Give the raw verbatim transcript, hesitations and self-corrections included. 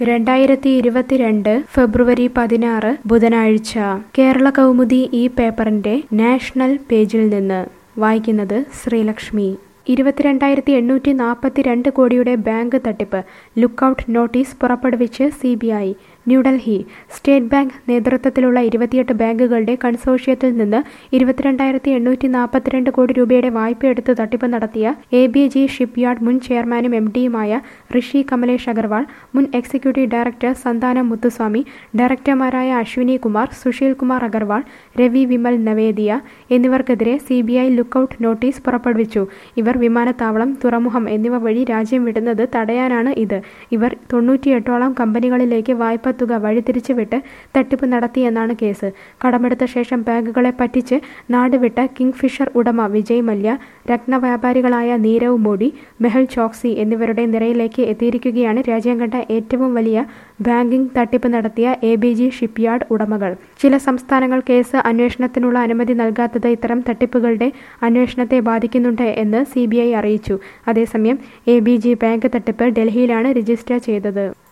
രണ്ടായിരത്തി ഇരുപത്തിരണ്ട് ഫെബ്രുവരി പതിനാറ് ബുധനാഴ്ച കേരള കൗമുദി ഈ പേപ്പറിന്റെ നാഷണൽ പേജിൽ നിന്ന് വായിക്കുന്നത് ശ്രീലക്ഷ്മി. ഇരുപത്തിരണ്ടായിരത്തി എണ്ണൂറ്റി നാൽപ്പത്തി രണ്ട് കോടിയുടെ ബാങ്ക് തട്ടിപ്പ്, ലുക്കൌട്ട് നോട്ടീസ് പുറപ്പെടുവിച്ച് C B I. New Delhi. State bank നേതൃത്വത്തിലുള്ള ഇരുപത്തിയെട്ട് ബാങ്കുകളുടെ കൺസോർഷ്യത്തിൽ നിന്ന് ഇരുപത്തിരണ്ടായിരത്തി എണ്ണൂറ്റി നാൽപ്പത്തിരണ്ട് കോടി രൂപയുടെ വായ്പയെടുത്ത് തട്ടിപ്പ് നടത്തിയ എ ബി ജി ഷിപ്പ്യാർഡ് മുൻ ചെയർമാനും എം ഡിയുമായ ഋഷി കമലേഷ് അഗർവാൾ, മുൻ എക്സിക്യൂട്ടീവ് ഡയറക്ടർ സന്താനം മുത്തുസ്വാമി, ഡയറക്ടർമാരായ അശ്വിനി കുമാർ, സുശീൽ കുമാർ അഗർവാൾ, രവി വിമൽ നവേദിയ എന്നിവർക്കെതിരെ C B I lookout notice പുറപ്പെടുവിച്ചു. ഇവർ വിമാനത്താവളം, തുറമുഖം എന്നിവ വഴി രാജ്യം വിടുന്നത് തടയാനാണ് ഇത്. ഇവർ തൊണ്ണൂറ്റിയെട്ടോളം കമ്പനികളിലേക്ക് വായ്പ തുക വഴിതിരിച്ചുവിട്ട് തട്ടിപ്പ് നടത്തിയെന്നാണ് കേസ്. കടമെടുത്ത ശേഷം ബാങ്കുകളെ പറ്റിച്ച് നാടുവിട്ട കിങ്ഫിഷർ ഉടമ വിജയ് മല്യ, രത്നവ്യാപാരികളായ നീരവ് മോഡി, മെഹുൽ ചോക്സി എന്നിവരുടെ നിരയിലേക്ക് എത്തിയിരിക്കുകയാണ് രാജ്യം കണ്ട ഏറ്റവും വലിയ ബാങ്കിംഗ് തട്ടിപ്പ് നടത്തിയ എ ബി ജി ഷിപ്പ്യാർഡ് ഉടമകൾ. ചില സംസ്ഥാനങ്ങൾ കേസ് അന്വേഷണത്തിനുള്ള അനുമതി നൽകാത്തത് ഇത്തരം തട്ടിപ്പുകളുടെ അന്വേഷണത്തെ ബാധിക്കുന്നുണ്ട് എന്ന് സി ബി ഐ അറിയിച്ചു. അതേസമയം എ ബി ജി ബാങ്ക് തട്ടിപ്പ് ഡൽഹിയിലാണ് രജിസ്റ്റർ ചെയ്തത്.